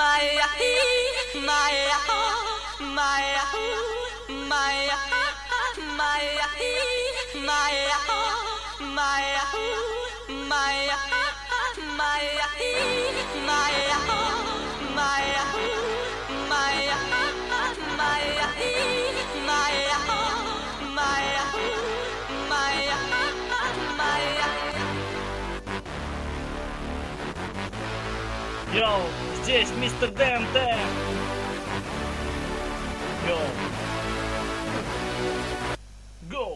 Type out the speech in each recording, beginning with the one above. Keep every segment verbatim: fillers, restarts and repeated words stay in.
Maya, Maya, Maya, Maya, Maya, Maya, Maya, Maya, Maya, Maya, Maya, Maya, Maya, Maya, Maya, Maya, Maya. Йоу, здесь мистер ДМТ. Йоу. Go.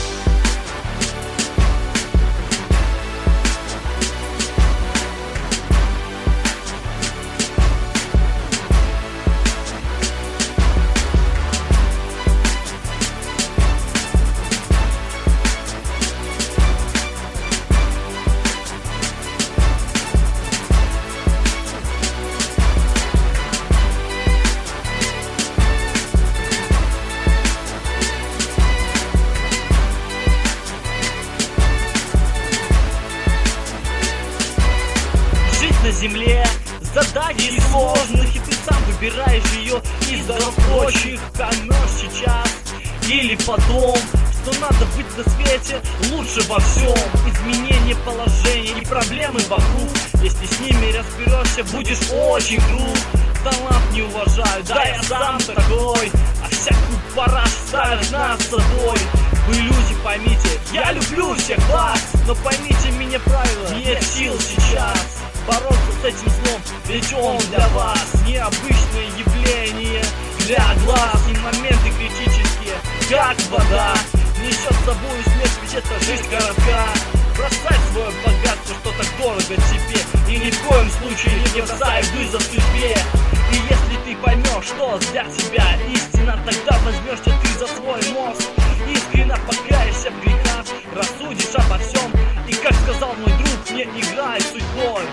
На земле заданий сложных, и ты сам выбираешь ее из дорог прочих. Поймешь сейчас или потом, что надо быть на свете лучше во всем. Изменение положения и проблемы вокруг, если с ними разберешься, будешь очень крут. Талант не уважаю, да я сам такой, а всякую параш ставишь над собой. Вы люди, поймите, я люблю всех вас, но поймите меня правильно, нет сил сейчас бороться с этим злом, ведь он для вас необычное явление для глаз. И моменты критические, как вода, несет с собой смерть, ведь эта жизнь коротка. Бросай свое богатство, что так дорого тебе, и ни в коем случае не бросай вызов судьбе. И если ты поймешь, что для тебя истина, тогда возьмешься ты за свой мост. Искренне покаешься в грехах, рассудишь обо всем, и, как сказал мой друг, не играй судьбой.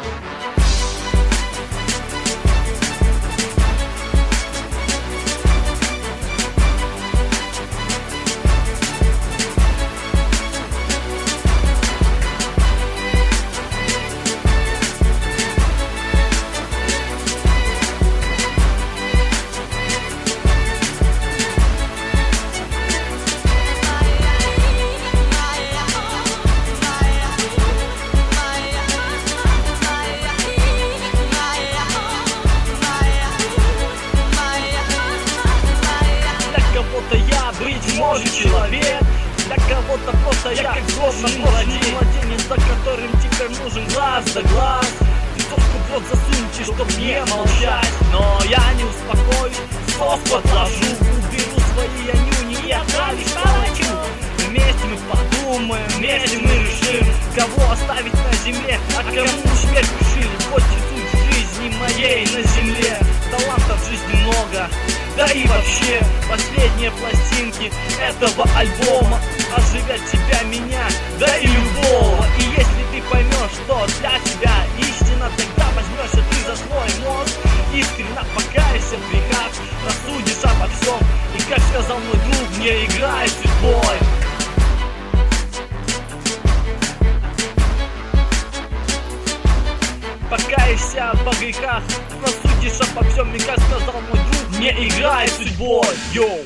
Быть может человек, для кого-то просто я как взрослый младенец, за которым теперь нужен глаз да глаз. Винтовку в рот засуньте, чтоб не молчать, но я не успокоюсь, сос подложу, уберу свои анюни и отправлюсь палачу. Вместе мы подумаем, вместе мы решим, кого оставить на земле, а кому смерть решили. Вот суть жизни моей на земле, талантов в жизни много. Да и вообще, последние пластинки этого альбома оживят тебя, меня, да и любого. И если ты поймешь, что для тебя истина, тогда возьмешься ты за свой мозг. Искренне покаешься в грехах, рассудишь обо всем, и, как сказал мой друг, не играй судьбой. Покаешься во грехах, рассудишь обо всем, и, как сказал мой друг, не играй судьбой. Йоу.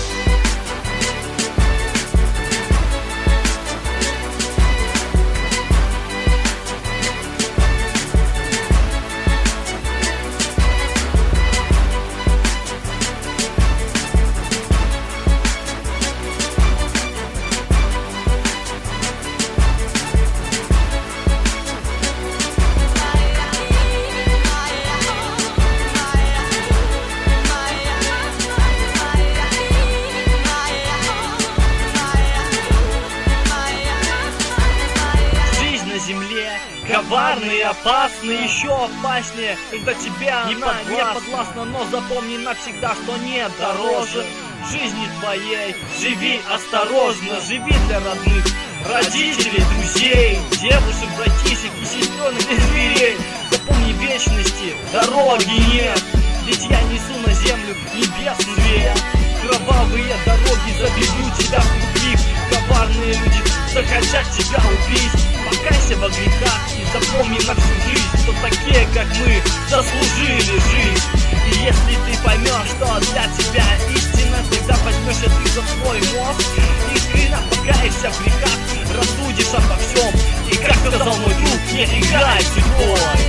Коварные, опасные, еще опаснее, когда тебя не она подвластна. не подвластна, но запомни навсегда, что нет дороже жизни твоей. Живи осторожно, живи для родных, родителей, друзей, девушек, братишек и сестренок и зверей. Запомни, вечности дороги нет, ведь я несу на землю небесную весть. Кровавые дороги заведут тебя в тупик, коварные люди захотят тебя убить. Покайся во грехах и запомни на всю жизнь, что такие, как мы, заслужили жизнь. И если ты поймешь, что для тебя истина, тогда возьмешься ты за свой мозг, искренне покаешься в грехах, рассудишь обо всем. И как сказал мой друг, не играй судьбой.